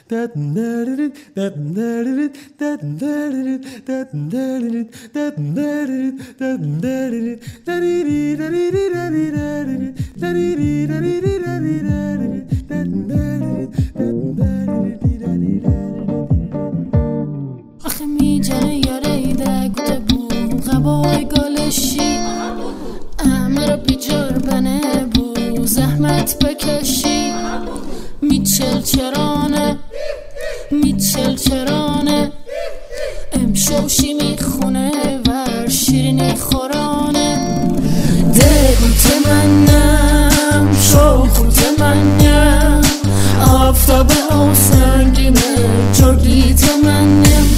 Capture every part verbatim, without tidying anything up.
آخه میجره یاریده گوته بو غبای گالشی امر بیجار بنه بو زحمت بکشی میچل چرانه میچل چرانه امشوشی میخونه ور شیرینی خورانه دگو تمنم شوخو تمنم آفتاب او سنگینه جرگی تمنم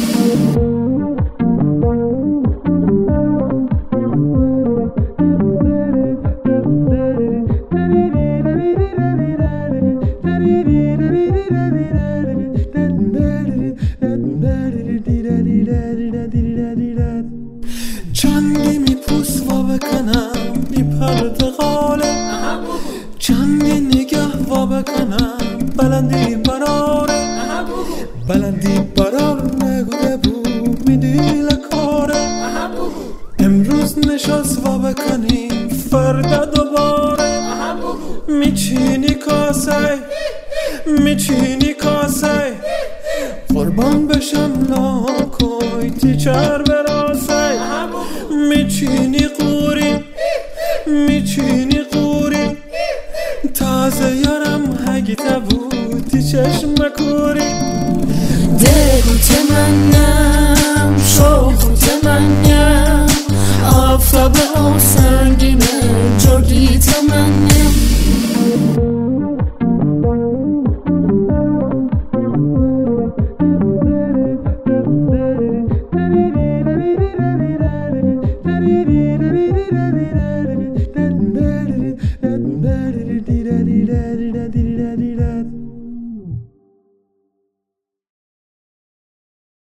چندی میپوس و بکنم بی پرده غاله چندی نگه و بکنم بلندی براره بلندی برار نگوده بود میدی لکاره امروز نشست و بکنیم فردا دوباره میچینی کاسه میچینی کاسه قربان بشم لاکوی تیچر براسه میچینی قوری میچینی قوری تازه یارم هگیته بودی چشم کوری دگو تمنم شوخو تمنم آفتاب او سنگینه جرگی تمنم